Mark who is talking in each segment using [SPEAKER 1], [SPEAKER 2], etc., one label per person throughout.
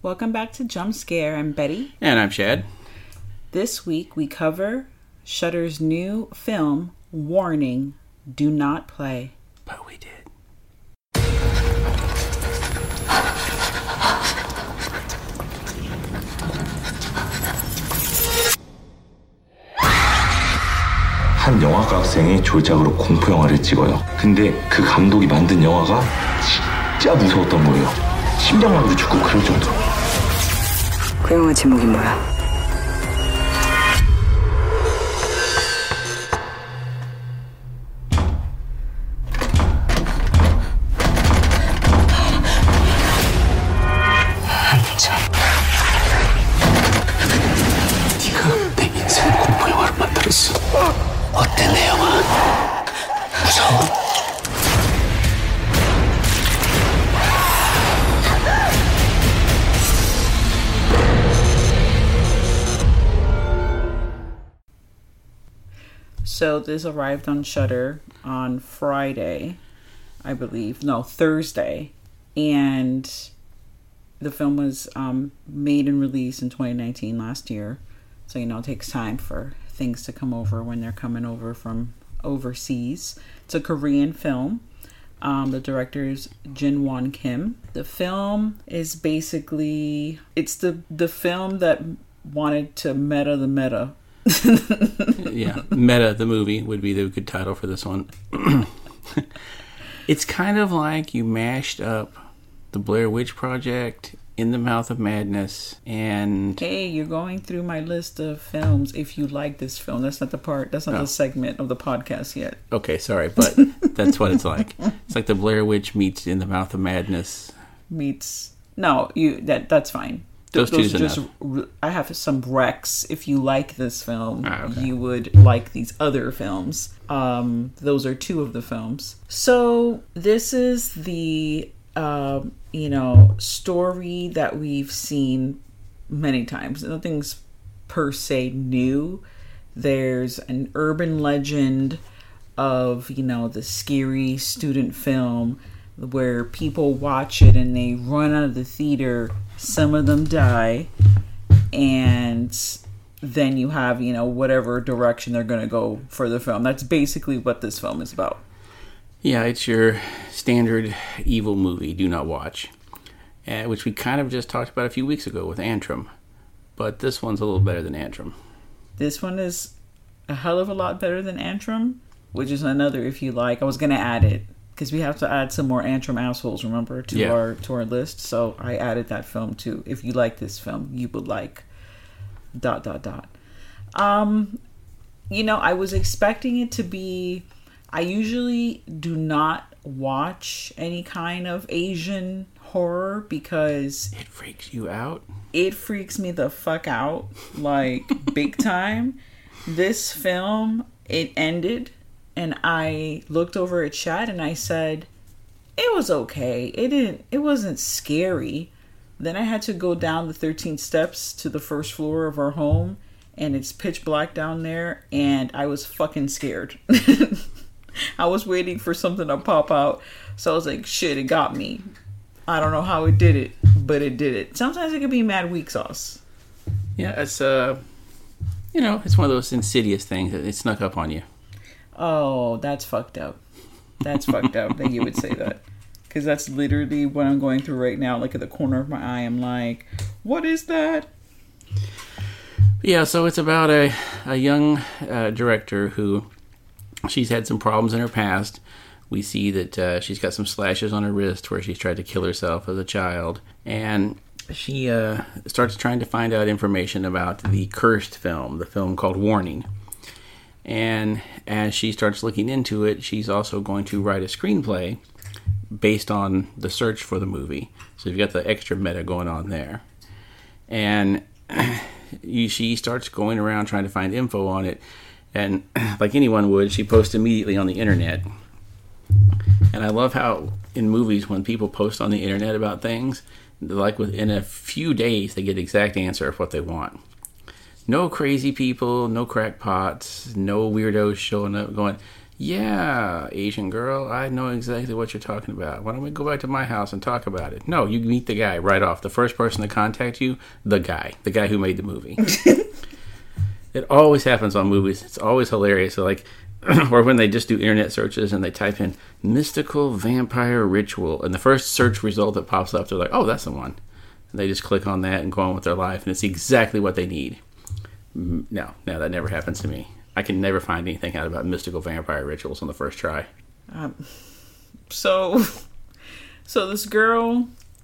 [SPEAKER 1] Welcome back to Jump Scare. I'm Betty.
[SPEAKER 2] And I'm Chad.
[SPEAKER 1] This week we cover Shudder's new film, Warning, Do Not Play.
[SPEAKER 2] But we did.
[SPEAKER 3] 한 영화과 학생이 졸작으로 공포 영화를 찍어요. 근데 그 감독이 만든 영화가 진짜 무서웠던 거예요. 심장마비도 죽고 그럴 정도로.
[SPEAKER 4] 그 영화 제목이 뭐야?
[SPEAKER 2] 네가 내 인생 공포 영화를 만들었어. 어때 내 영화? 무서워?
[SPEAKER 1] So this arrived on Shudder on Friday, I believe. No, Thursday. And the film was made and released in 2019, last year. So, it takes time for things to come over when they're coming over from overseas. It's a Korean film. The director is Jin Won Kim. The film is basically, it's the film that wanted to meta the meta.
[SPEAKER 2] Yeah, Meta the movie would be the good title for this one. It's kind of like you mashed up the Blair Witch Project, In the Mouth of Madness, and...
[SPEAKER 1] Hey, you're going through my list of films if you like this film. That's not the segment of the podcast yet.
[SPEAKER 2] Okay, sorry, but that's what it's like. It's like the Blair Witch meets In the Mouth of Madness.
[SPEAKER 1] That's fine.
[SPEAKER 2] Those two is enough.
[SPEAKER 1] I have some recs. If you like this film,
[SPEAKER 2] okay.
[SPEAKER 1] You would like these other films. Those are two of the films. So this is the story that we've seen many times. Nothing's per se new. There's an urban legend of the scary student film where people watch it and they run out of the theater. Some of them die, and then you have, whatever direction they're going to go for the film. That's basically what this film is about.
[SPEAKER 2] Yeah, it's your standard evil movie, do not watch, which we kind of just talked about a few weeks ago with Antrim. But this one's a little better than Antrim. This
[SPEAKER 1] one is a hell of a lot better than Antrim, which is another, if you like. I was going to add it, because we have to add some more Antrim assholes, remember, to our list. So I added that film too. If you like this film, you would like ... I was expecting it to be... I usually do not watch any kind of Asian horror because...
[SPEAKER 2] It freaks you out?
[SPEAKER 1] It freaks me the fuck out, like, big time. This film, it ended... And I looked over at Chad and I said, it was okay. It wasn't scary. Then I had to go down the 13 steps to the first floor of our home, and it's pitch black down there, and I was fucking scared. I was waiting for something to pop out. So I was like, shit, it got me. I don't know how it did it, but it did it. Sometimes it can be mad weak sauce.
[SPEAKER 2] Yeah, it's it's one of those insidious things that it snuck up on you.
[SPEAKER 1] Oh, that's fucked up. That's fucked up that you would say that. Because that's literally what I'm going through right now. Like at the corner of my eye, I'm like, what is that?
[SPEAKER 2] Yeah, so it's about a young director who, she's had some problems in her past. We see that she's got some slashes on her wrist where she's tried to kill herself as a child. And she starts trying to find out information about the cursed film, the film called Warning. And as she starts looking into it, she's also going to write a screenplay based on the search for the movie. So you've got the extra meta going on there. And she starts going around trying to find info on it. And like anyone would, she posts immediately on the internet. And I love how in movies when people post on the internet about things, like within a few days they get the exact answer of what they want. No crazy people, no crackpots, no weirdos showing up going, Yeah, Asian girl, I know exactly what you're talking about. Why don't we go back to my house and talk about it? No, you meet the guy right off. The first person to contact you, the guy who made the movie. It always happens on movies. It's always hilarious. So like, or when they just do internet searches and they type in mystical vampire ritual, and the first search result that pops up, they're like, oh, that's the one. And they just click on that and go on with their life, and it's exactly what they need. No, that never happens to me. I can never find anything out about mystical vampire rituals on the first try.
[SPEAKER 1] So this girl,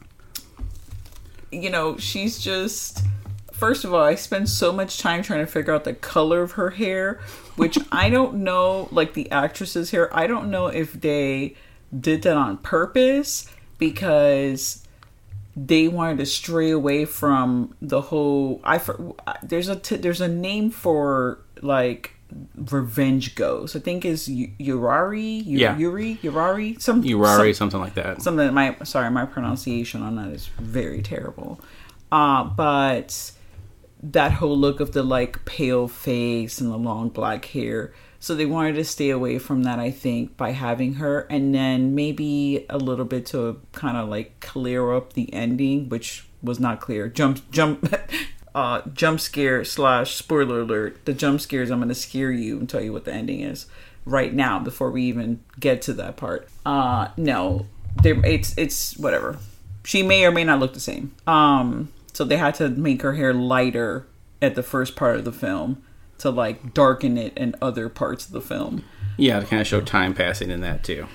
[SPEAKER 1] she's just... First of all, I spend so much time trying to figure out the color of her hair, which I don't know, like the actress's hair, I don't know if they did that on purpose because they wanted to stray away from the whole... There's a name for, like, revenge ghosts. I think is Yurari? Yurari?
[SPEAKER 2] Something like that.
[SPEAKER 1] My pronunciation on that is very terrible. But... that whole look of the like pale face and the long black hair, so they wanted to stay away from that, I think, by having her, and then maybe a little bit to kind of like clear up the ending, which was not clear. Jump scare / spoiler alert. The jump scares, I'm going to scare you and tell you what the ending is right now before we even get to that part. No, it's whatever. She may or may not look the same. So they had to make her hair lighter at the first part of the film to like darken it in other parts of the film.
[SPEAKER 2] Yeah, to kind of show time passing in that too.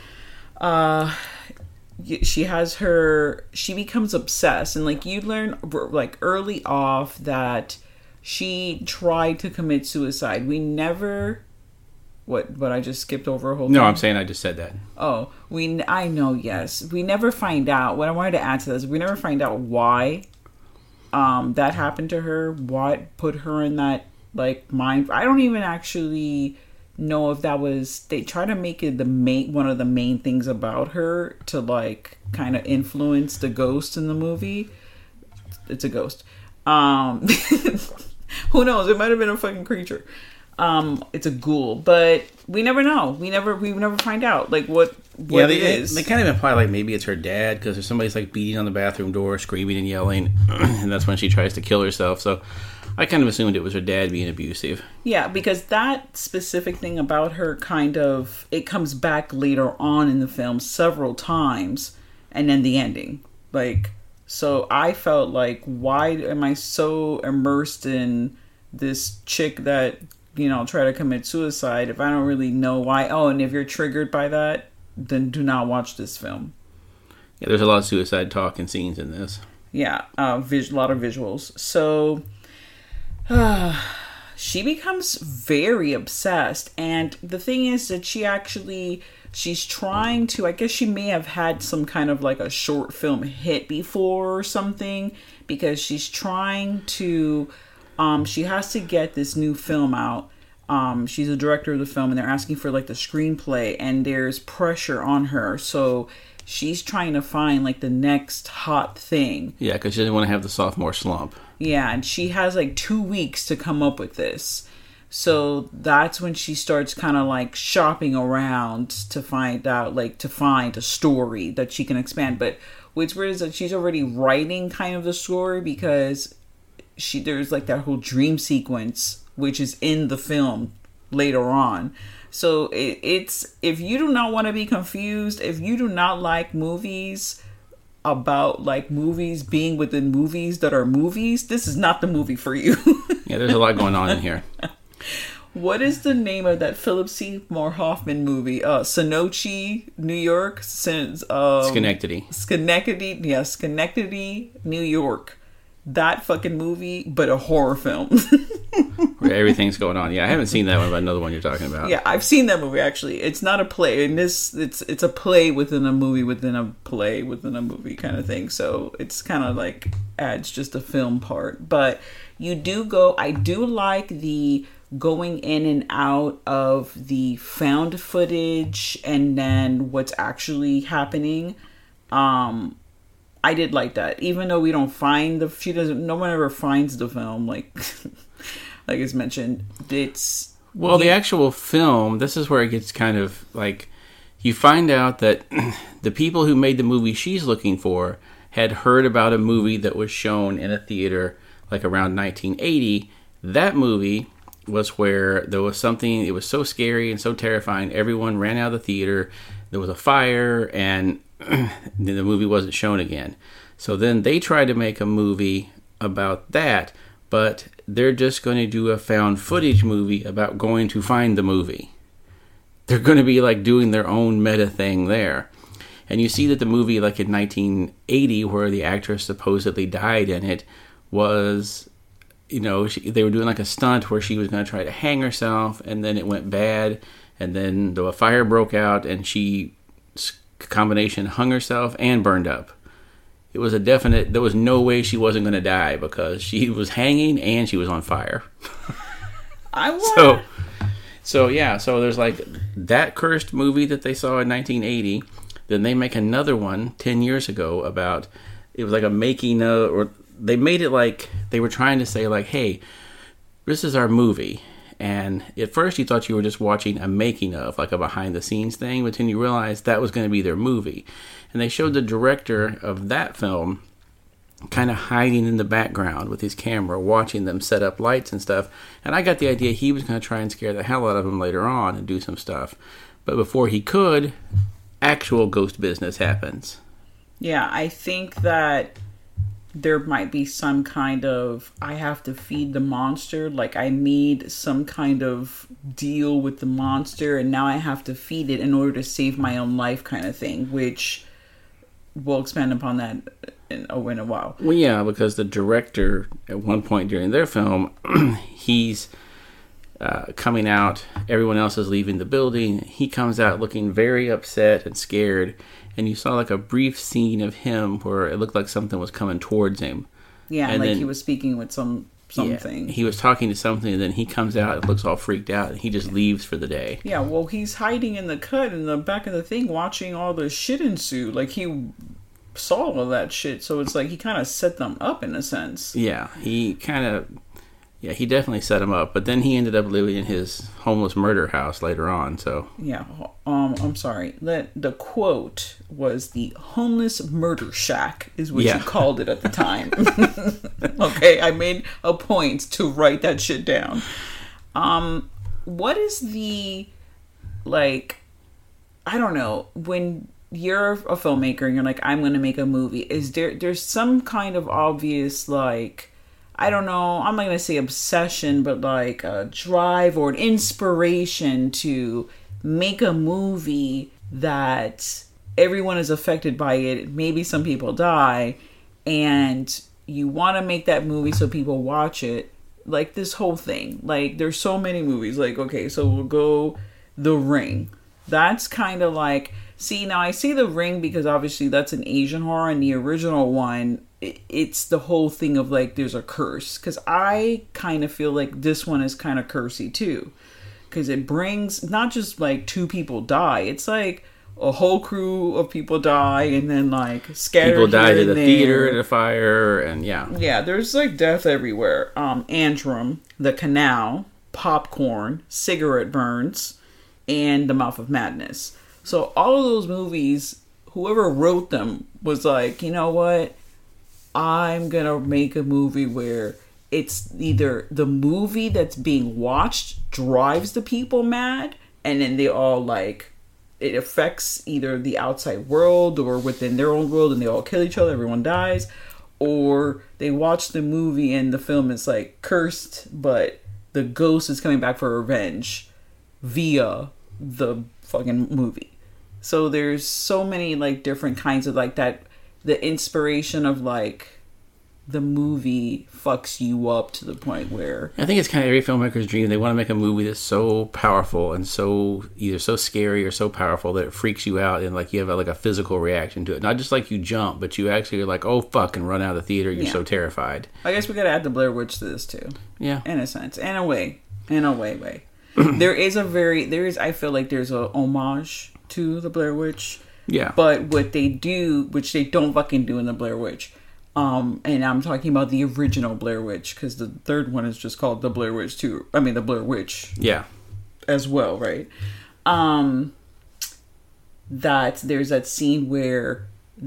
[SPEAKER 1] She becomes obsessed, and like you learn like early off that she tried to commit suicide. We never... What I just skipped over a whole thing?
[SPEAKER 2] No, I'm saying I just said that.
[SPEAKER 1] Oh, I know, yes. We never find out. What I wanted to add to this, we never find out why that happened to her, what put her in that like mind. I don't even actually know if that was... They try to make it one of the main things about her to like kind of influence the ghost in the movie. It's a ghost. Who knows? It might have been a fucking creature. It's a ghoul, but we never know. We never find out like what it is.
[SPEAKER 2] They kind of imply like maybe it's her dad because there's somebody's like beating on the bathroom door, screaming and yelling, and that's when she tries to kill herself. So I kind of assumed it was her dad being abusive.
[SPEAKER 1] Yeah, because that specific thing about her it comes back later on in the film several times, and then the ending. Like, so I felt like, why am I so immersed in this chick that, try to commit suicide if I don't really know why? Oh, and if you're triggered by that, then do not watch this film.
[SPEAKER 2] Yeah, there's a lot of suicide talk and scenes in this. Yeah,
[SPEAKER 1] a lot of visuals. So she becomes very obsessed, and the thing is that she's trying to... I guess she may have had some kind of like a short film hit before or something, because she's trying to... she has to get this new film out. She's a director of the film, and they're asking for like the screenplay, and there's pressure on her. So she's trying to find like the next hot thing.
[SPEAKER 2] Yeah, because she doesn't want to have the sophomore slump.
[SPEAKER 1] Yeah, and she has like 2 weeks to come up with this. So that's when she starts kind of like shopping around to find a story that she can expand. But what's weird is that she's already writing kind of the story, because there's like that whole dream sequence which is in the film later on. So it's if you do not want to be confused, if you do not like movies about like movies being within movies that are movies, this is not the movie for you.
[SPEAKER 2] Yeah, there's a lot going on in here.
[SPEAKER 1] What is the name of that Philip Seymour Hoffman movie? Sonochi, New York?
[SPEAKER 2] Schenectady.
[SPEAKER 1] Schenectady, New York. That fucking movie, but a horror film.
[SPEAKER 2] Where everything's going on. Yeah, I haven't seen that one, but another one you're talking about.
[SPEAKER 1] Yeah, I've seen that movie, actually. It's not a play. In this, it's a play within a movie within a play within a movie kind of thing. So it's kind of like adds just a film part. But I do like the going in and out of the found footage and then what's actually happening. I did like that, even though we don't find no one ever finds the film, like it's mentioned.
[SPEAKER 2] Well, the actual film, this is where it gets kind of like, you find out that the people who made the movie she's looking for had heard about a movie that was shown in a theater like around 1980. That movie was where there was something, it was so scary and so terrifying, everyone ran out of the theater, there was a fire, and the movie wasn't shown again. So then they tried to make a movie about that, but they're just going to do a found footage movie about going to find the movie. They're going to be like doing their own meta thing there. And you see that the movie, like in 1980, where the actress supposedly died in it, was, you know, they were doing like a stunt where she was going to try to hang herself, and then it went bad, and then a fire broke out, and she, combination, hung herself and burned up. It was a definite, there was no way she wasn't going to die because she was hanging and she was on fire. So there's like that cursed movie that they saw in 1980. Then they make another one 10 years ago about, it was like a making of, or they made it like they were trying to say like, hey, this is our movie. And at first you thought you were just watching a making of, like a behind the scenes thing, but then you realized that was going to be their movie. And they showed the director of that film kind of hiding in the background with his camera, watching them set up lights and stuff. And I got the idea he was going to try and scare the hell out of them later on and do some stuff. But before he could, actual ghost business happens.
[SPEAKER 1] Yeah, I think that there might be some kind of, I have to feed the monster, like I made some kind of deal with the monster and now I have to feed it in order to save my own life kind of thing, which we'll expand upon that in a while.
[SPEAKER 2] Well, yeah, because the director at one point during their film, he's coming out, everyone else is leaving the building, he comes out looking very upset and scared, and you saw like a brief scene of him where it looked like something was coming towards him.
[SPEAKER 1] Yeah,
[SPEAKER 2] and
[SPEAKER 1] like
[SPEAKER 2] then,
[SPEAKER 1] he was speaking with something.
[SPEAKER 2] Yeah, he was talking to something, and then he comes out and looks all freaked out, and he just leaves for the day.
[SPEAKER 1] Yeah, well, he's hiding in the cut in the back of the thing, watching all the shit ensue. Like, he saw all that shit, so it's like he kind of set them up in a sense.
[SPEAKER 2] Yeah, he definitely set him up, but then he ended up living in his homeless murder house later on, so.
[SPEAKER 1] Yeah, I'm sorry. The quote was the homeless murder shack is what you called it at the time. Okay, I made a point to write that shit down. What is the, like, I don't know, when you're a filmmaker and you're like, I'm going to make a movie, is there's some kind of obvious, like, I don't know, I'm not going to say obsession, but like a drive or an inspiration to make a movie that everyone is affected by it. Maybe some people die, and you want to make that movie so people watch it. Like this whole thing. Like there's so many movies. Like, okay, so we'll go The Ring. That's kind of like, see, now I say The Ring because obviously that's an Asian horror, and the original one, it's the whole thing of like there's a curse, because I kind of feel like this one is kind of cursy too, because it brings not just like two people die, it's like a whole crew of people die, and then like scattered
[SPEAKER 2] people died
[SPEAKER 1] here
[SPEAKER 2] in the
[SPEAKER 1] and
[SPEAKER 2] theater,
[SPEAKER 1] there.
[SPEAKER 2] in a fire, and yeah,
[SPEAKER 1] there's like death everywhere. Antrim, The Canal, Popcorn, Cigarette Burns, and The Mouth of Madness. So all of those movies, whoever wrote them was like, you know what, I'm gonna make a movie where it's either the movie that's being watched drives the people mad, and then they all like, it affects either the outside world or within their own world, and they all kill each other, everyone dies, or they watch the movie and the film is like cursed, but the ghost is coming back for revenge via the fucking movie. So there's so many like different kinds of like that. The inspiration of like the movie fucks you up to the point where
[SPEAKER 2] I think it's kind of every filmmaker's dream. They want to make a movie that's so powerful and so either so scary or so powerful that it freaks you out, and like you have like a physical reaction to it. Not just like you jump, but you actually are like, oh fuck, and run out of the theater. You're so terrified.
[SPEAKER 1] I guess we gotta add the Blair Witch to this too.
[SPEAKER 2] Yeah,
[SPEAKER 1] in a sense, in a way. I feel like there's a homage to the Blair Witch.
[SPEAKER 2] Yeah.
[SPEAKER 1] But what they do, which they don't fucking do in the Blair Witch, and I'm talking about the original Blair Witch, because the third one is just called the Blair Witch 2. I mean, the Blair Witch.
[SPEAKER 2] Yeah.
[SPEAKER 1] as well, right? That there's that scene where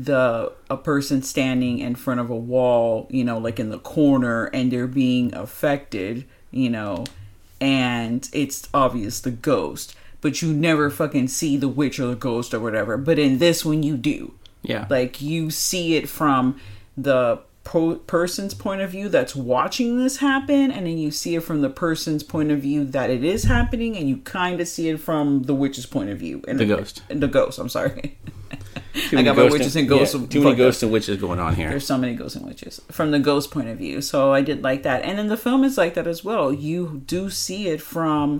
[SPEAKER 1] a person standing in front of a wall, you know, like in the corner, and they're being affected, you know, and it's obvious the ghost, but you never fucking see the witch or the ghost or whatever. But in this one, you do.
[SPEAKER 2] Yeah.
[SPEAKER 1] Like, you see it from the person's point of view that's watching this happen, and then you see it from the person's point of view that it is happening, and you kind of see it from the witch's point of view. And
[SPEAKER 2] the ghost.
[SPEAKER 1] The ghost, I'm sorry. I got my witches and ghosts.
[SPEAKER 2] Yeah, too many ghosts and witches going on here.
[SPEAKER 1] There's so many ghosts and witches from the ghost point of view. So I did like that. And then the film is like that as well. You do see it from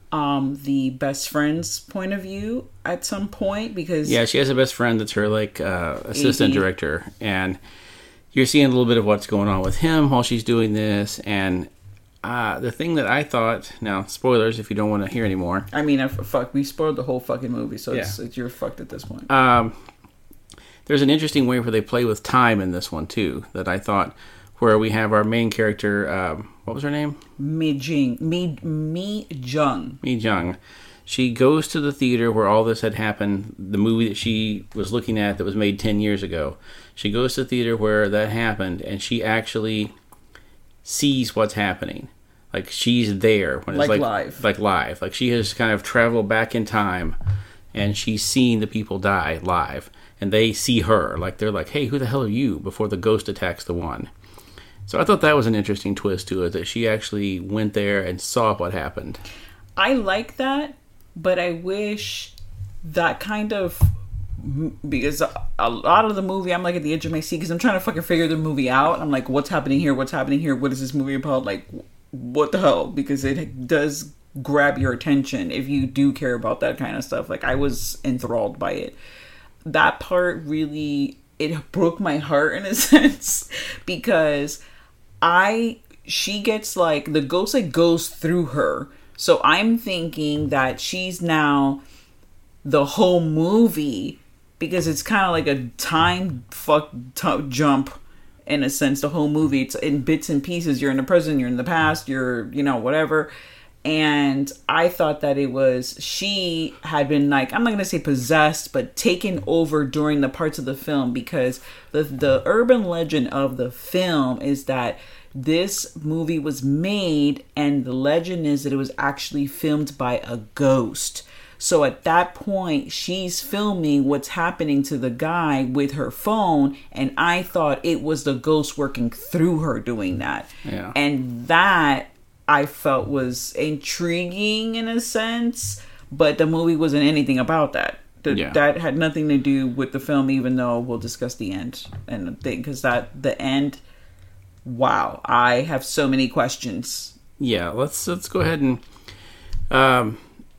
[SPEAKER 1] the best friend's point of view at some point, because...
[SPEAKER 2] Yeah, she has a best friend that's her, like, assistant
[SPEAKER 1] AD.
[SPEAKER 2] director. And you're seeing a little bit of what's going on with him while she's doing this. And the thing that I thought... Now, spoilers if you don't want to hear anymore.
[SPEAKER 1] I mean, we spoiled the whole fucking movie, so
[SPEAKER 2] Yeah.
[SPEAKER 1] you're fucked at this point.
[SPEAKER 2] There's an interesting way where they play with time in this one, too, that I thought, where we have our main character, what was her name?
[SPEAKER 1] Mi Jung.
[SPEAKER 2] Mi Jung. She goes to the theater where all this had happened, the movie that she was looking at that was made 10 years ago. She goes to the theater where that happened, and she actually sees what's happening. Like, she's there. When it's
[SPEAKER 1] Like live.
[SPEAKER 2] Like live. Like, she has kind of traveled back in time, and she's seen the people die live. And they see her. Like, they're like, hey, who the hell are you? Before the ghost attacks the one. So I thought that was an interesting twist to it, that she actually went there and saw what happened.
[SPEAKER 1] I like that, but I wish that kind of... Because a lot of the movie, I'm like at the edge of my seat because I'm trying to fucking figure the movie out. I'm like, what's happening here? What's happening here? What is this movie about? Like, what the hell? Because it does grab your attention if you do care about that kind of stuff. Like, I was enthralled by it. That part really, it broke my heart in a sense, because she gets like, the ghost like goes through her. So I'm thinking that she's now the whole movie, because it's kind of like a time jump in a sense. The whole movie, it's in bits and pieces. You're in the present, you're in the past, you're, you know, whatever. And I thought that she had been like, I'm not going to say possessed, but taken over during the parts of the film, because the urban legend of the film is that this movie was made, and the legend is that it was actually filmed by a ghost. So at that point, she's filming what's happening to the guy with her phone, and I thought it was the ghost working through her doing that.
[SPEAKER 2] Yeah.
[SPEAKER 1] And that I felt was intriguing in a sense, but the movie wasn't anything about that. That had nothing to do with the film, even though we'll discuss the end and the thing, because the end, wow, I have so many questions.
[SPEAKER 2] Yeah, let's go ahead and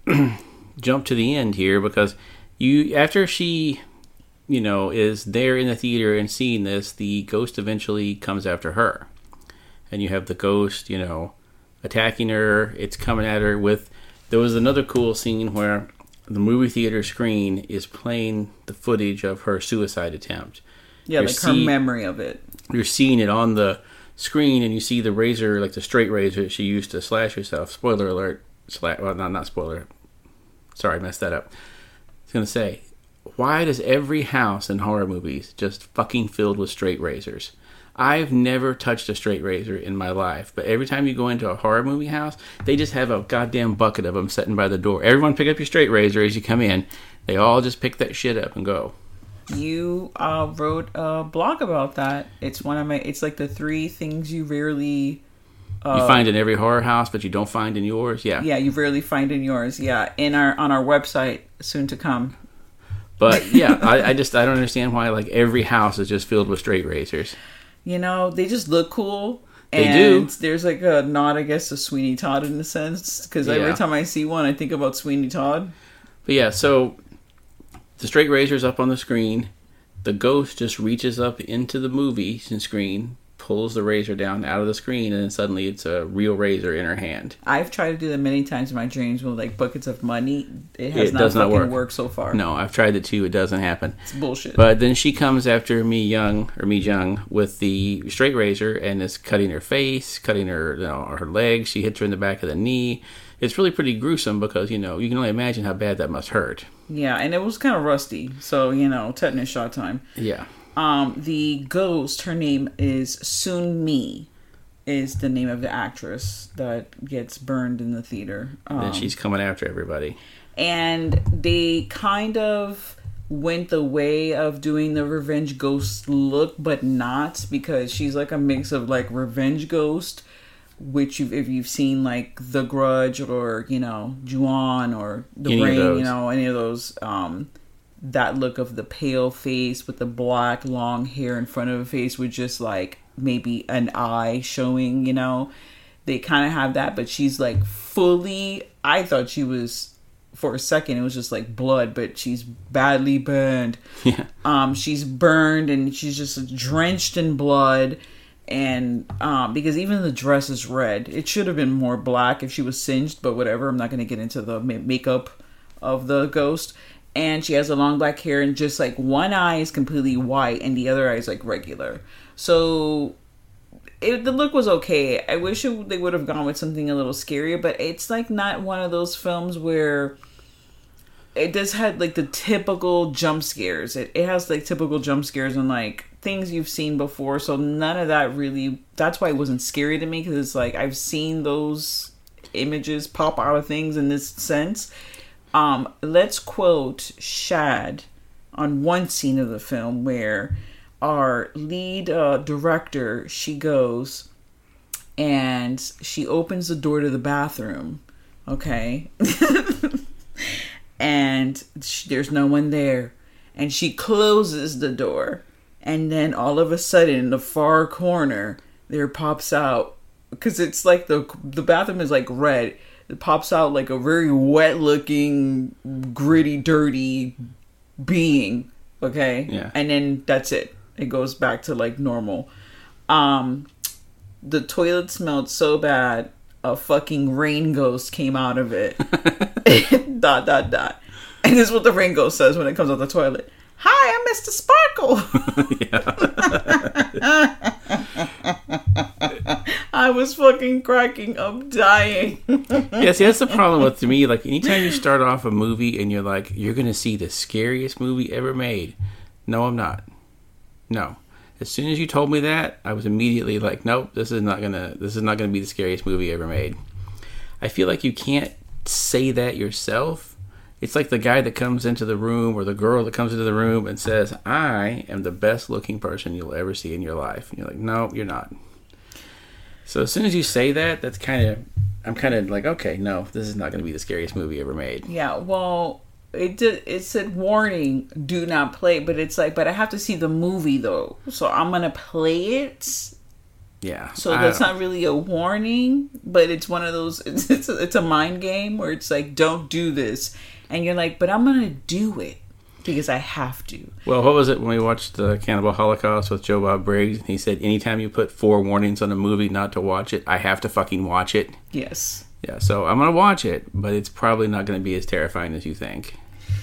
[SPEAKER 2] jump to the end here, because after she, you know, is there in the theater and seeing this, the ghost eventually comes after her, and you have the ghost, you know, attacking her. It's coming at her with... There was another cool scene where the movie theater screen is playing the footage of her suicide attempt.
[SPEAKER 1] Yeah, like her memory of it.
[SPEAKER 2] You're seeing it on the screen, and you see the razor, like the straight razor that she used to slash herself. Spoiler alert. Well, not spoiler. Sorry, messed that up. I was going to say, why does every house in horror movies just fucking filled with straight razors? I've never touched a straight razor in my life, but every time you go into a horror movie house, they just have a goddamn bucket of them sitting by the door. Everyone pick up your straight razor as you come in. They all just pick that shit up and go.
[SPEAKER 1] You wrote a blog about that. It's it's like the 3 things you rarely...
[SPEAKER 2] you find in every horror house, but you don't find in yours? Yeah.
[SPEAKER 1] Yeah, you rarely find in yours. Yeah, on our website, soon to come.
[SPEAKER 2] But yeah, I don't understand why like every house is just filled with straight razors.
[SPEAKER 1] You know, they just look cool.
[SPEAKER 2] They
[SPEAKER 1] and
[SPEAKER 2] do.
[SPEAKER 1] There's like a nod, I guess, to Sweeney Todd in a sense. Because every time I see one, I think about Sweeney Todd.
[SPEAKER 2] But yeah, so the straight razor's up on the screen. The ghost just reaches up into the movie screen, pulls the razor down out of the screen, and then suddenly it's a real razor in her hand.
[SPEAKER 1] I've tried to do that many times in my dreams with like buckets of money. It
[SPEAKER 2] does not
[SPEAKER 1] work so far.
[SPEAKER 2] No, I've tried it too. It doesn't happen.
[SPEAKER 1] It's bullshit.
[SPEAKER 2] But then she comes after Mi Jung with the straight razor and is cutting her face, cutting her, her legs. She hits her in the back of the knee. it's really pretty gruesome because, you know, you can only imagine how bad that must hurt.
[SPEAKER 1] Yeah, and it was kind of rusty. So, you know, tetanus shot time.
[SPEAKER 2] Yeah.
[SPEAKER 1] The ghost, her name is Soon Mi, is the name of the actress that gets burned in the theater.
[SPEAKER 2] And she's coming after everybody.
[SPEAKER 1] And they kind of went the way of doing the revenge ghost look, but not, because she's like a mix of like revenge ghost, which if you've seen like The Grudge or, you know, Ju-on or The Rain, you know, any of those, that look of the pale face with the black long hair in front of the face with just like maybe an eye showing, you know, they kind of have that, but she's like fully, I thought she was, for a second it was just like blood, but she's badly burned.
[SPEAKER 2] Yeah.
[SPEAKER 1] She's burned and she's just drenched in blood, and because even the dress is red. It should have been more black if she was singed, but whatever, I'm not going to get into the makeup of the ghost. And she has a long black hair, and just like one eye is completely white and the other eye is like regular. So the look was okay. I wish they would have gone with something a little scarier, but it's like not one of those films where it just had like the typical jump scares. It has like typical jump scares and like things you've seen before. So none of that really, that's why it wasn't scary to me, because it's like I've seen those images pop out of things in this sense. Let's quote Shad on one scene of the film where our lead director, she goes and she opens the door to the bathroom, okay? And there's no one there. And she closes the door. And then all of a sudden, in the far corner, there pops out, because it's like the bathroom is like red. It pops out like a very wet looking, gritty, dirty being, okay?
[SPEAKER 2] Yeah.
[SPEAKER 1] And then that's it. It goes back to like normal. The toilet smelled so bad, a fucking rain ghost came out of it. ... And this is what the rain ghost says when it comes out the toilet. Hi, I'm Mr. Sparkle. I was fucking cracking up, dying.
[SPEAKER 2] Yeah, see, that's the problem with, to me, like, anytime you start off a movie and you're like, you're going to see the scariest movie ever made. No, I'm not. No. As soon as you told me that, I was immediately like, nope, this is not gonna be the scariest movie ever made. I feel like you can't say that yourself. It's like the guy that comes into the room, or the girl that comes into the room and says, I am the best looking person you'll ever see in your life. And you're like, no, you're not. So as soon as you say that, I'm kind of like, okay, no, this is not going to be the scariest movie ever made.
[SPEAKER 1] Yeah, well, it said warning, do not play, but it's like, but I have to see the movie though, so I'm going to play it.
[SPEAKER 2] Yeah.
[SPEAKER 1] So that's not really a warning, but it's one of those, it's a mind game where it's like, don't do this. And you're like, but I'm going to do it because I have to.
[SPEAKER 2] Well, what was it when we watched the Cannibal Holocaust with Joe Bob Briggs? He said, anytime you put 4 warnings on a movie not to watch it, I have to fucking watch it.
[SPEAKER 1] Yes.
[SPEAKER 2] Yeah, so I'm going to watch it, but it's probably not going to be as terrifying as you think.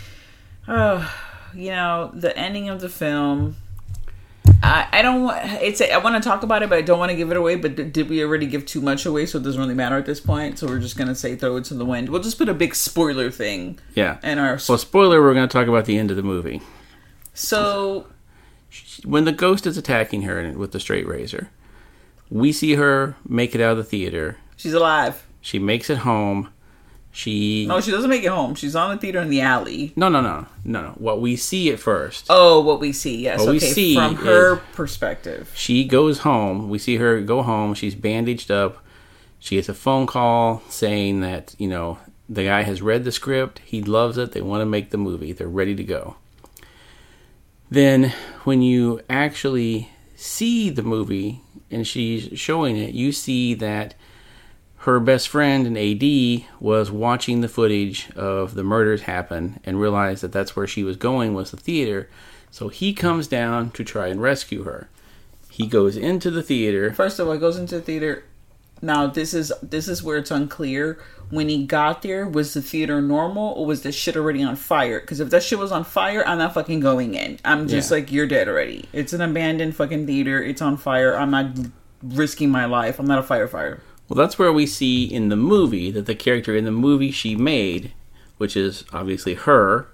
[SPEAKER 1] You know, the ending of the film, I don't want, I want to talk about it, but I don't want to give it away. But did we already give too much away? So it doesn't really matter at this point. So we're just going to say throw it to the wind. We'll just put a big spoiler thing.
[SPEAKER 2] Yeah.
[SPEAKER 1] And our
[SPEAKER 2] spoiler, we're going to talk about the end of the movie.
[SPEAKER 1] So
[SPEAKER 2] when the ghost is attacking her with the straight razor, we see her make it out of the theater.
[SPEAKER 1] She's alive.
[SPEAKER 2] She makes it home.
[SPEAKER 1] No, she doesn't make it home. She's on the theater in the alley.
[SPEAKER 2] No. What we see at first.
[SPEAKER 1] Oh, what we see. Yes.
[SPEAKER 2] What we see
[SPEAKER 1] from her perspective.
[SPEAKER 2] She goes home. We see her go home. She's bandaged up. She gets a phone call saying that, you know, the guy has read the script. He loves it. They want to make the movie. They're ready to go. Then when you actually see the movie and she's showing it, you see that her best friend and AD was watching the footage of the murders happen and realized that that's where she was going, was the theater. So he comes down to try and rescue her. He goes into the theater.
[SPEAKER 1] First of all, he goes into the theater. Now, this is where it's unclear. When he got there, was the theater normal or was the shit already on fire? Because if that shit was on fire, I'm not fucking going in. I'm just like, you're dead already. It's an abandoned fucking theater. It's on fire. I'm not risking my life. I'm not a firefighter.
[SPEAKER 2] Well, that's where we see in the movie that the character in the movie she made, which is obviously her,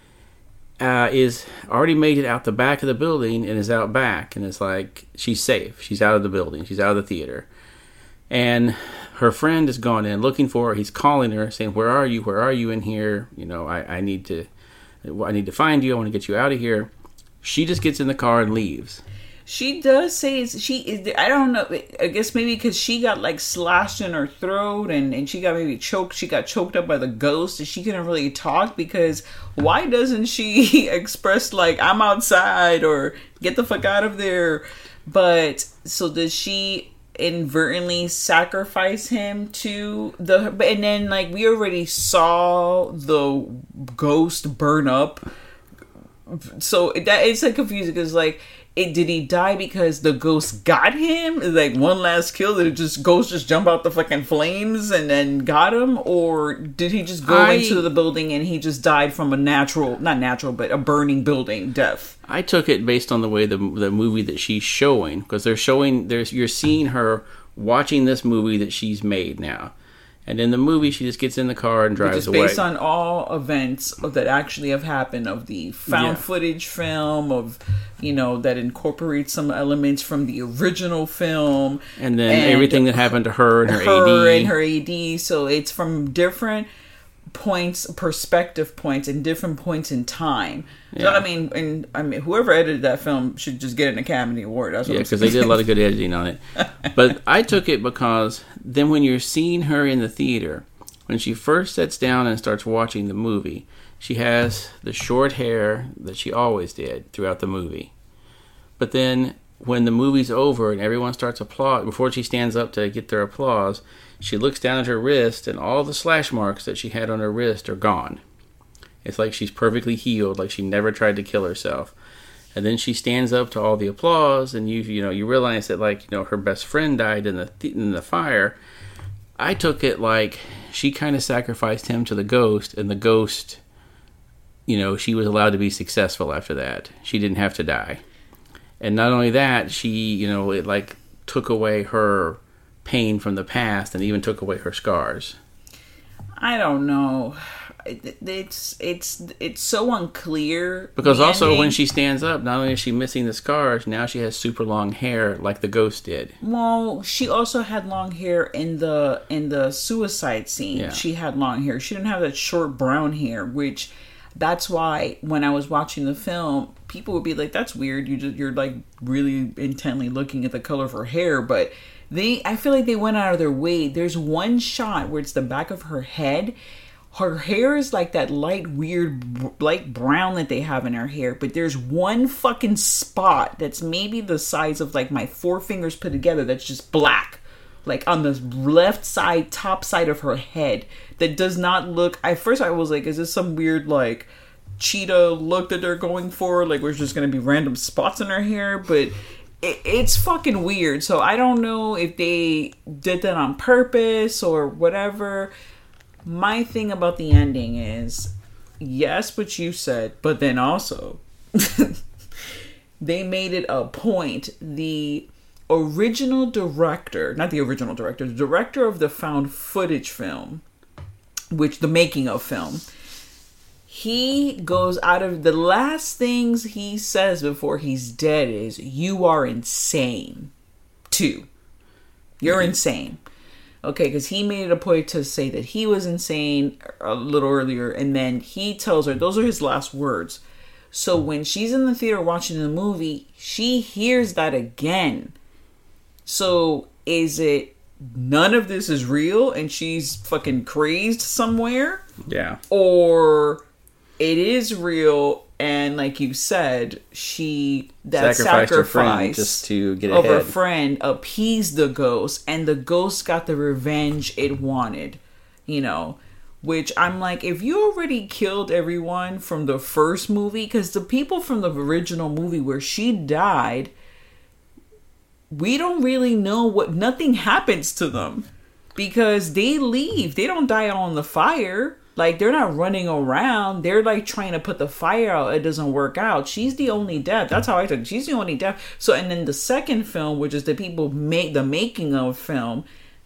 [SPEAKER 2] is already made it out the back of the building and is out back. And it's like, she's safe. She's out of the building. She's out of the theater. And her friend has gone in looking for her. He's calling her saying, where are you? Where are you in here? You know, I need to find you. I want to get you out of here. She just gets in the car and leaves.
[SPEAKER 1] She does say I don't know. I guess maybe because she got like slashed in her throat and she got maybe choked. She got choked up by the ghost and she couldn't really talk, because why doesn't she express like, I'm outside or get the fuck out of there? But so does she inadvertently sacrifice him to and then like we already saw the ghost burn up. So that it's like confusing because like, did he die because the ghost got him? Like one last kill? Did ghost just jump out the fucking flames and then got him? Or did he just go into the building and he just died from a burning building death? I
[SPEAKER 2] took it based on the way the movie that she's showing, because you're seeing her watching this movie that she's made now. And in the movie, she just gets in the car and drives away.
[SPEAKER 1] Based on all events that actually have happened, of the found footage film, of, you know, that incorporates some elements from the original film.
[SPEAKER 2] And then everything that happened to her and her
[SPEAKER 1] AD. So it's from different perspective points, and different points in time. Yeah. You know what I mean? And I mean, whoever edited that film should just get an Academy Award. That's what I'm saying.
[SPEAKER 2] Because they did a lot of good editing on it. But I took it because then when you're seeing her in the theater, when she first sits down and starts watching the movie, she has the short hair that she always did throughout the movie. But then when the movie's over and everyone starts applauding, before she stands up to get their applause, she looks down at her wrist, and all the slash marks that she had on her wrist are gone. It's like she's perfectly healed, like she never tried to kill herself. And then she stands up to all the applause, and you realize that, like, you know, her best friend died in the fire. I took it like she kind of sacrificed him to the ghost, and the ghost, you know, she was allowed to be successful after that. She didn't have to die. And not only that, she, you know, it like took away her pain from the past and even took away her scars.
[SPEAKER 1] I don't know. It's so unclear.
[SPEAKER 2] Because also when she stands up, not only is she missing the scars, now she has super long hair like the ghost did.
[SPEAKER 1] Well, she also had long hair in the suicide scene. Yeah. She had long hair. She didn't have that short brown hair, which that's why when I was watching the film, people would be like, "That's weird. You're like really intently looking at the color of her hair," but I feel like they went out of their way. There's one shot where it's the back of her head. Her hair is like that weird light brown that they have in her hair, but there's one fucking spot that's maybe the size of like my 4 fingers put together that's just black, like on the left side, top side of her head, that does not look. At first I was like, is this some weird like cheetah look that they're going for? Like, we're just gonna be random spots in her hair, but it's fucking weird. So I don't know if they did that on purpose or whatever. My thing about the ending is, yes, what you said, but then also they made it a point. The director of the found footage film, which the making of film, he goes out of the last things he says before he's dead is, "You are insane, too. You're insane." Okay, because he made it a point to say that he was insane a little earlier, and then he tells her, those are his last words. So when she's in the theater watching the movie, she hears that again. So is it none of this is real and she's fucking crazed somewhere?
[SPEAKER 2] Yeah.
[SPEAKER 1] Or it is real, and like you said, that sacrifice
[SPEAKER 2] her friend just to get
[SPEAKER 1] of
[SPEAKER 2] ahead.
[SPEAKER 1] Her friend appeased the ghost, and the ghost got the revenge it wanted, you know. Which I'm like, if you already killed everyone from the first movie, because the people from the original movie where she died, we don't really know nothing happens to them, because they leave. They don't die on the fire. Like, they're not running around. They're, like, trying to put the fire out. It doesn't work out. She's the only death. That's how I took it. She's the only death. So, and then the second film, which is the making of film,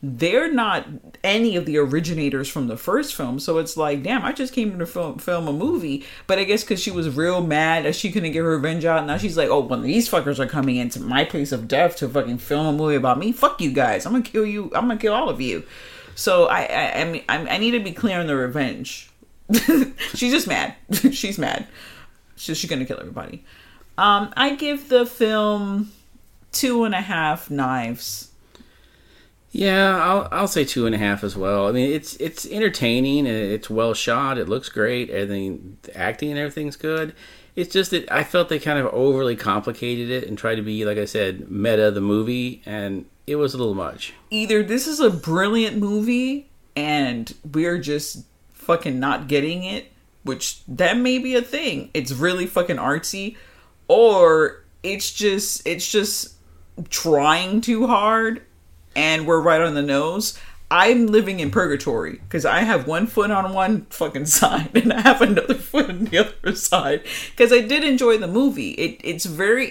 [SPEAKER 1] they're not any of the originators from the first film. So it's like, damn, I just came to film a movie. But I guess because she was real mad that she couldn't get her revenge out, now she's like, oh, when these fuckers are coming into my place of death to fucking film a movie about me, fuck you guys. I'm gonna kill you. I'm gonna kill all of you. So I need to be clear on the revenge. She's just mad. She's mad. She's gonna kill everybody. I give the film 2.5 knives.
[SPEAKER 2] Yeah, I'll say 2.5 as well. I mean, it's entertaining and it's well shot. It looks great. Everything, the acting and everything's good. It's just that I felt they kind of overly complicated it and tried to be, like I said, meta the movie, and it was a little much.
[SPEAKER 1] Either this is a brilliant movie and we're just fucking not getting it, which that may be a thing. It's really fucking artsy, or it's just trying too hard and we're right on the nose. I'm living in purgatory because I have one foot on one fucking side and I have another foot on the other side, because I did enjoy the movie. It's very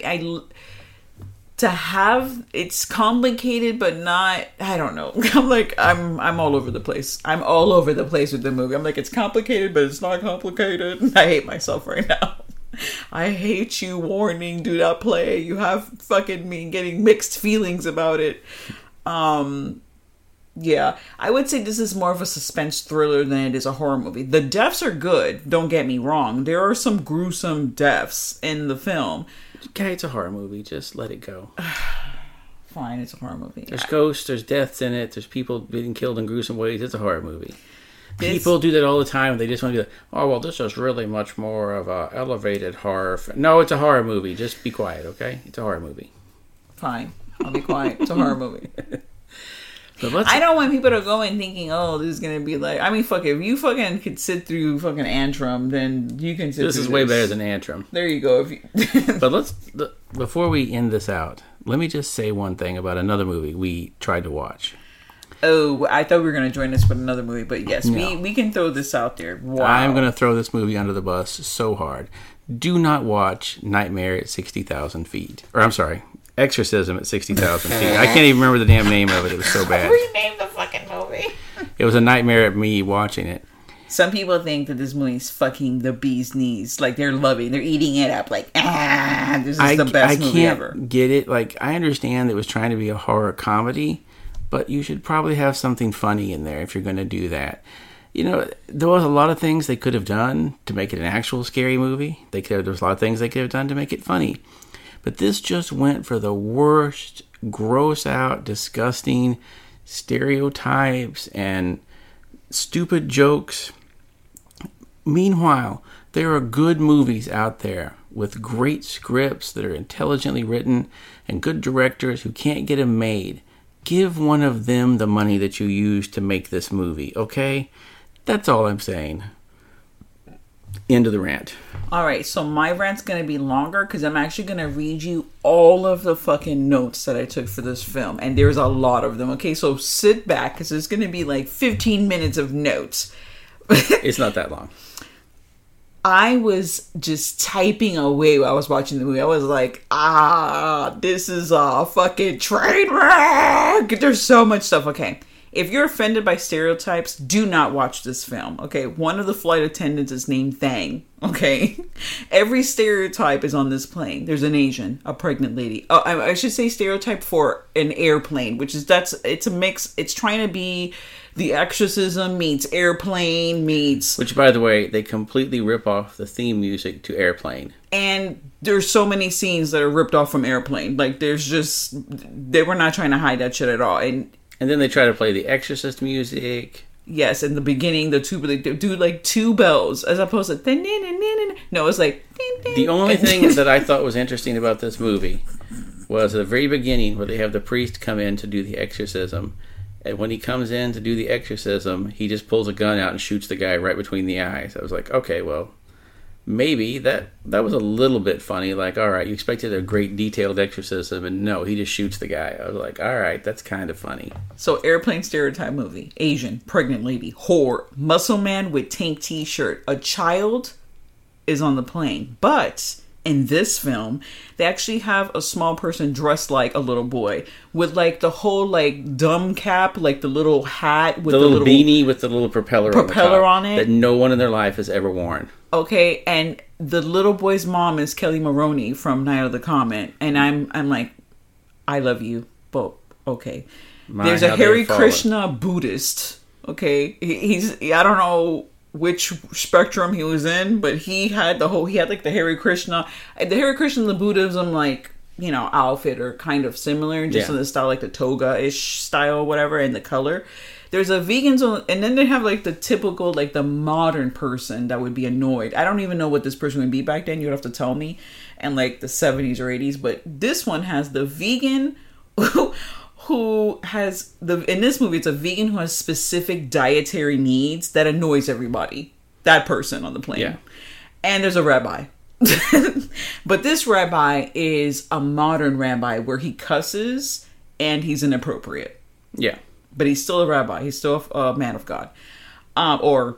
[SPEAKER 1] it's complicated but not, I don't know. I'm all over the place. I'm all over the place with the movie. I'm like, it's complicated but it's not complicated. I hate myself right now. I hate you. Warning, do not play. You have fucking me getting mixed feelings about it. Yeah, I would say this is more of a suspense thriller than it is a horror movie. The deaths are good, don't get me wrong. There are some gruesome deaths in the film.
[SPEAKER 2] Okay, it's a horror movie. Just let it go.
[SPEAKER 1] Fine, it's a horror movie.
[SPEAKER 2] There's ghosts, there's deaths in it, there's people being killed in gruesome ways. It's a horror movie. People do that all the time. They just want to be like, oh, well, this is really much more of a elevated horror. No, it's a horror movie. Just be quiet, okay? It's a horror movie.
[SPEAKER 1] Fine. I'll be quiet. It's a horror movie. I don't want people to go in thinking, oh, this is going to be like... I mean, fuck it. If you fucking could sit through fucking Antrim, then you can sit
[SPEAKER 2] This is way better than Antrim.
[SPEAKER 1] There you go.
[SPEAKER 2] But before we end this out, let me just say one thing about another movie we tried to watch.
[SPEAKER 1] Oh, I thought we were going to join us with another movie, but yes, no. we can throw this out there. Wow.
[SPEAKER 2] I'm going to throw this movie under the bus so hard. Do not watch Nightmare at 60,000 feet. Or, I'm sorry, Exorcism at 60,000 feet. I can't even remember the damn name of it. It was so bad.
[SPEAKER 1] Rename the fucking movie.
[SPEAKER 2] It was a nightmare at me watching it.
[SPEAKER 1] Some people think that this movie's fucking the bee's knees. Like, they're eating it up. Like, this is the best movie ever.
[SPEAKER 2] I can't get it. Like, I understand it was trying to be a horror comedy, but you should probably have something funny in there if you're going to do that. You know, there was a lot of things they could have done to make it an actual scary movie. There was a lot of things they could have done to make it funny. But this just went for the worst, gross out, disgusting stereotypes and stupid jokes. Meanwhile, there are good movies out there with great scripts that are intelligently written and good directors who can't get them made. Give one of them the money that you used to make this movie, okay? That's all I'm saying. End of the rant.
[SPEAKER 1] All right, so my rant's going to be longer because I'm actually going to read you all of the fucking notes that I took for this film. And there's a lot of them, okay? So sit back because there's going to be like 15 minutes of notes.
[SPEAKER 2] It's not that long.
[SPEAKER 1] I was just typing away while I was watching the movie. I was like, this is a fucking train wreck. There's so much stuff. Okay. If you're offended by stereotypes, do not watch this film, okay? One of the flight attendants is named Thang, okay? Every stereotype is on this plane. There's an Asian, a pregnant lady. Oh, I should say stereotype for an airplane, it's a mix. It's trying to be The Exorcism meets Airplane meets...
[SPEAKER 2] Which, by the way, they completely rip off the theme music to Airplane.
[SPEAKER 1] And there's so many scenes that are ripped off from Airplane. Like, they were not trying to hide that shit at all.
[SPEAKER 2] And then they try to play the Exorcist music.
[SPEAKER 1] Yes, in the beginning, they do like two bells as opposed to... No, it's like...
[SPEAKER 2] The only thing that I thought was interesting about this movie was at the very beginning where they have the priest come in to do the exorcism. And when he comes in to do the exorcism, he just pulls a gun out and shoots the guy right between the eyes. I was like, okay, well... Maybe that was a little bit funny. Like, all right, you expected a great detailed exorcism, and no, he just shoots the guy. I was like, all right, that's kind of funny.
[SPEAKER 1] So, Airplane stereotype movie. Asian, pregnant lady, whore, muscle man with tank t-shirt. A child is on the plane, but In this film, they actually have a small person dressed like a little boy with like the whole like dumb cap, like the little hat with
[SPEAKER 2] the little beanie with the little propeller
[SPEAKER 1] on it
[SPEAKER 2] that no one in their life has ever worn.
[SPEAKER 1] Okay, and the little boy's mom is Kelly Maroney from Night of the Comet, and I'm like, I love you, but okay. There's a Hare Krishna Buddhist. Okay, he's I don't know which spectrum he was in, but he had like the Hare Krishna and the Buddhism, like, you know, outfit are kind of similar, just in the style, like the toga-ish style or whatever, and the color. There's a vegan zone, and then they have like the typical, like the modern person that would be annoyed. I don't even know what this person would be back then. You would have to tell me, and like the 70s or 80s. But this one has the vegan who has in this movie, it's a vegan who has specific dietary needs that annoys everybody. That person on the plane.
[SPEAKER 2] Yeah.
[SPEAKER 1] And there's a rabbi. But this rabbi is a modern rabbi where he cusses and he's inappropriate.
[SPEAKER 2] Yeah.
[SPEAKER 1] But he's still a rabbi. He's still a man of God. Fine,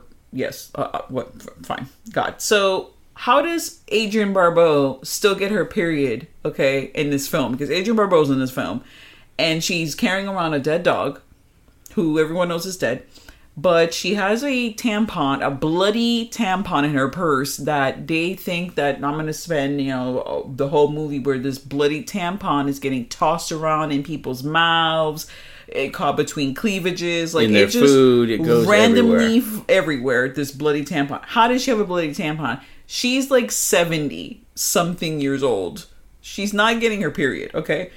[SPEAKER 1] God. So how does Adrienne Barbeau still get her period, okay, in this film? Because Adrienne Barbeau's in this film. And she's carrying around a dead dog, who everyone knows is dead. But she has a tampon, a bloody tampon in her purse that they think that I'm going to spend, you know, the whole movie where this bloody tampon is getting tossed around in people's mouths. It caught between cleavages, like
[SPEAKER 2] in their food, it goes
[SPEAKER 1] randomly everywhere. This bloody tampon. How does she have a bloody tampon? She's like 70 something years old. She's not getting her period. Okay,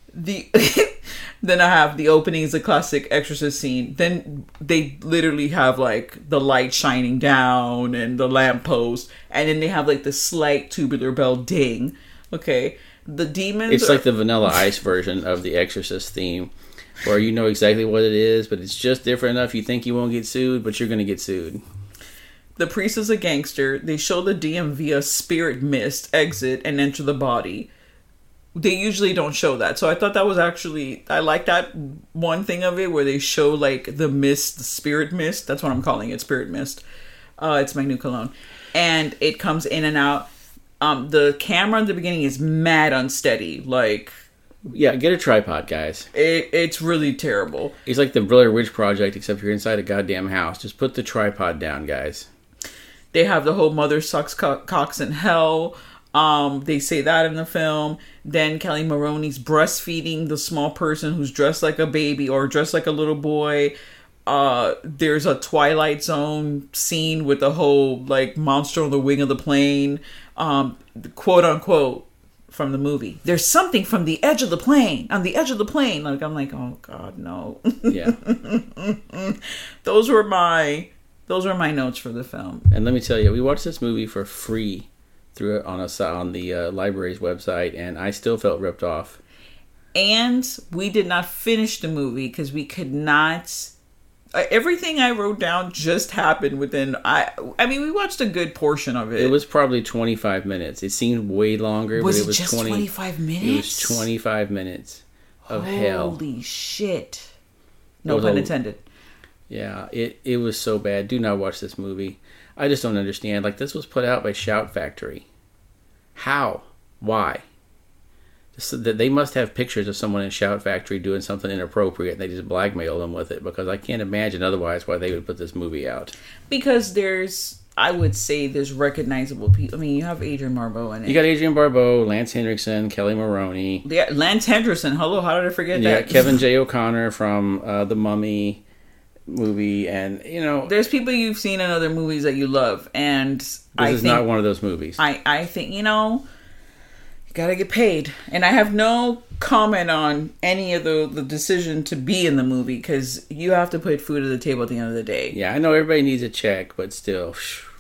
[SPEAKER 1] then I have the opening is a classic Exorcist scene. Then they literally have like the light shining down and the lamppost, and then they have like the slight tubular bell ding. Okay, the demons.
[SPEAKER 2] It's like the Vanilla Ice version of the Exorcist theme, where you know exactly what it is, but it's just different enough. You think you won't get sued, but you're going to get sued.
[SPEAKER 1] The priest is a gangster. They show the DM via spirit mist exit and enter the body. They usually don't show that. So I thought that was actually, I like that one thing of it where they show like the mist, the spirit mist. That's what I'm calling it, spirit mist. It's my new cologne. And it comes in and out. The camera in the beginning is mad unsteady. Like,
[SPEAKER 2] yeah, get a tripod, guys.
[SPEAKER 1] It's really terrible.
[SPEAKER 2] It's like the Blair Witch Project, except you're inside a goddamn house. Just put the tripod down, guys.
[SPEAKER 1] They have the whole mother sucks cocks in hell. They say that in the film. Then Kelly Maroney's breastfeeding the small person who's dressed like a baby or dressed like a little boy. There's a Twilight Zone scene with the whole like monster on the wing of the plane. Quote unquote from the movie. There's something from the edge of the plane. On the edge of the plane. Like, I'm like, oh God, no.
[SPEAKER 2] Yeah.
[SPEAKER 1] Those were my notes for the film.
[SPEAKER 2] And let me tell you, we watched this movie for free through it on the library's website, and I still felt ripped off.
[SPEAKER 1] And we did not finish the movie because we could not. Everything I wrote down just happened within. I mean, we watched a good portion of it.
[SPEAKER 2] It was probably 25 minutes. It seemed way longer.
[SPEAKER 1] Was
[SPEAKER 2] but it was
[SPEAKER 1] just 25 minutes?
[SPEAKER 2] It was 25 minutes of hell.
[SPEAKER 1] Holy shit! No pun intended.
[SPEAKER 2] Yeah, it was so bad. Do not watch this movie. I just don't understand. Like, this was put out by Shout Factory. How? Why? They must have pictures of someone in Shout Factory doing something inappropriate, and they just blackmail them with it, because I can't imagine otherwise why they would put this movie out.
[SPEAKER 1] Because I would say there's recognizable people. I mean, you have Adrienne Barbeau in it.
[SPEAKER 2] You got Adrienne Barbeau, Lance Henriksen, Kelly Maroney.
[SPEAKER 1] Yeah, Lance Henriksen. Hello, how did I forget that?
[SPEAKER 2] Kevin J. O'Connor from The Mummy movie, and you know,
[SPEAKER 1] there's people you've seen in other movies that you love, and
[SPEAKER 2] this is not one of those movies.
[SPEAKER 1] I think, you know, you gotta get paid, and I have no comment on any of the decision to be in the movie, because you have to put food at the table at the end of the day.
[SPEAKER 2] Yeah, I know everybody needs a check, but still,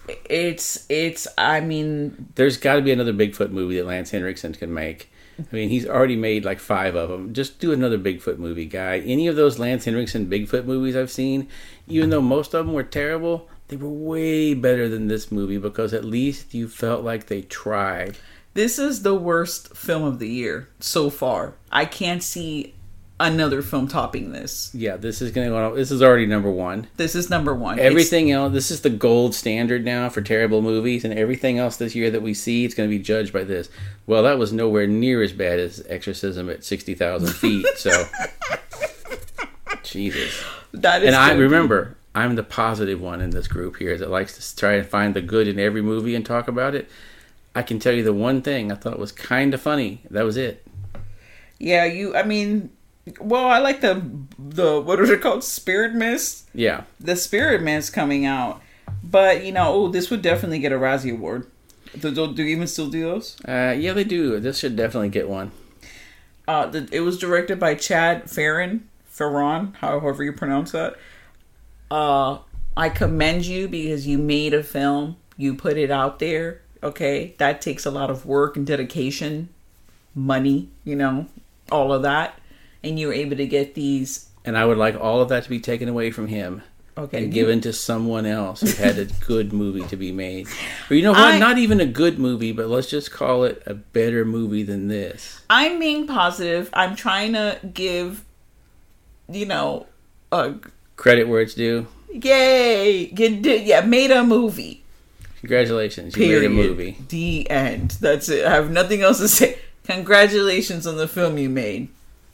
[SPEAKER 1] I mean,
[SPEAKER 2] there's got to be another Bigfoot movie that Lance Henriksen can make. I mean, he's already made like 5 of them. Just do another Bigfoot movie, guy. Any of those Lance Henriksen Bigfoot movies I've seen, even though most of them were terrible, they were way better than this movie, because at least you felt like they tried.
[SPEAKER 1] This is the worst film of the year so far. I can't see another film topping this.
[SPEAKER 2] Yeah, this is going to go. This is already number one.
[SPEAKER 1] This is number one.
[SPEAKER 2] Everything else, this is the gold standard now for terrible movies, and everything else this year that we see, it's going to be judged by this. Well, that was nowhere near as bad as Exorcism at 60,000 feet. So, Jesus.
[SPEAKER 1] That is.
[SPEAKER 2] And I remember, I'm the positive one in this group here that likes to try and find the good in every movie and talk about it. I can tell you the one thing I thought was kind of funny. That was it.
[SPEAKER 1] Yeah, well, I like the what are it called? Spirit Mist?
[SPEAKER 2] Yeah.
[SPEAKER 1] The Spirit Mist coming out. But, this would definitely get a Razzie Award. Do you even still do those?
[SPEAKER 2] Yeah, they do. This should definitely get one.
[SPEAKER 1] It was directed by Chad Farron, however you pronounce that. I commend you because you made a film. You put it out there. Okay? That takes a lot of work and dedication. Money, all of that. And you were able to get these.
[SPEAKER 2] And I would like all of that to be taken away from him.
[SPEAKER 1] Okay.
[SPEAKER 2] And given to someone else who had a good movie to be made. Or you know what? Not even a good movie, but let's just call it a better movie than this.
[SPEAKER 1] I'm being positive. I'm trying to give,
[SPEAKER 2] credit where it's due.
[SPEAKER 1] Yay! Made a movie.
[SPEAKER 2] Congratulations. You
[SPEAKER 1] Period.
[SPEAKER 2] made a movie.
[SPEAKER 1] The end. That's it. I have nothing else to say. Congratulations on the film you made. ...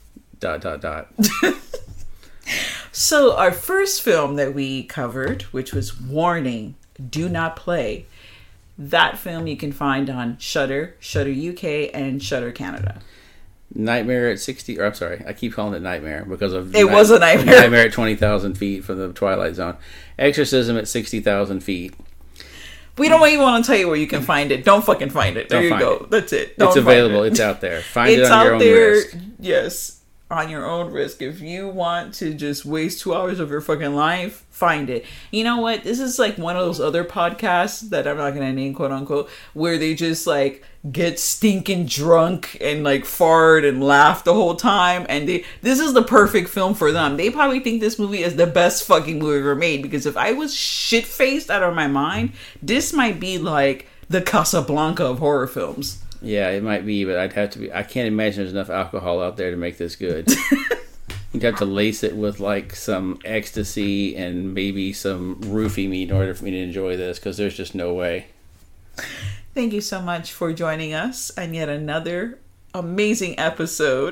[SPEAKER 1] So our first film that we covered, which was Warning, Do Not Play. That film you can find on Shudder, Shudder UK, and Shudder Canada.
[SPEAKER 2] Nightmare at 60... I'm sorry, I keep calling it Nightmare because of...
[SPEAKER 1] It was a nightmare.
[SPEAKER 2] Nightmare at 20,000 feet from the Twilight Zone. Exorcism at 60,000 feet.
[SPEAKER 1] We don't even want to tell you where you can find it. Don't fucking find it. There you go. That's it.
[SPEAKER 2] It's available. It's out there. Find it on your own risk.
[SPEAKER 1] Yes. On your own risk. If you want to just waste 2 hours of your fucking life, find it. You know what? This is like one of those other podcasts that I'm not going to name, quote unquote, where they just like get stinking drunk and like fart and laugh the whole time. And this is the perfect film for them. They probably think this movie is the best fucking movie ever made. Because if I was shit-faced out of my mind, this might be like the Casablanca of horror films.
[SPEAKER 2] Yeah, it might be, but I'd have to be... I can't imagine there's enough alcohol out there to make this good. You'd have to lace it with, like, some ecstasy and maybe some roofie meat in order for me to enjoy this, because there's just no way.
[SPEAKER 1] Thank you so much for joining us on yet another amazing episode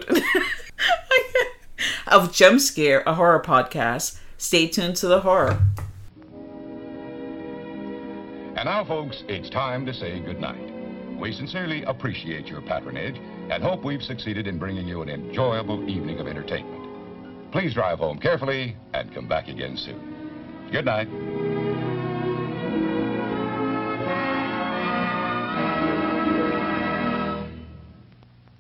[SPEAKER 1] of Jump Scare, a horror podcast. Stay tuned to the horror.
[SPEAKER 5] And now, folks, it's time to say goodnight. We sincerely appreciate your patronage and hope we've succeeded in bringing you an enjoyable evening of entertainment. Please drive home carefully and come back again soon. Good night.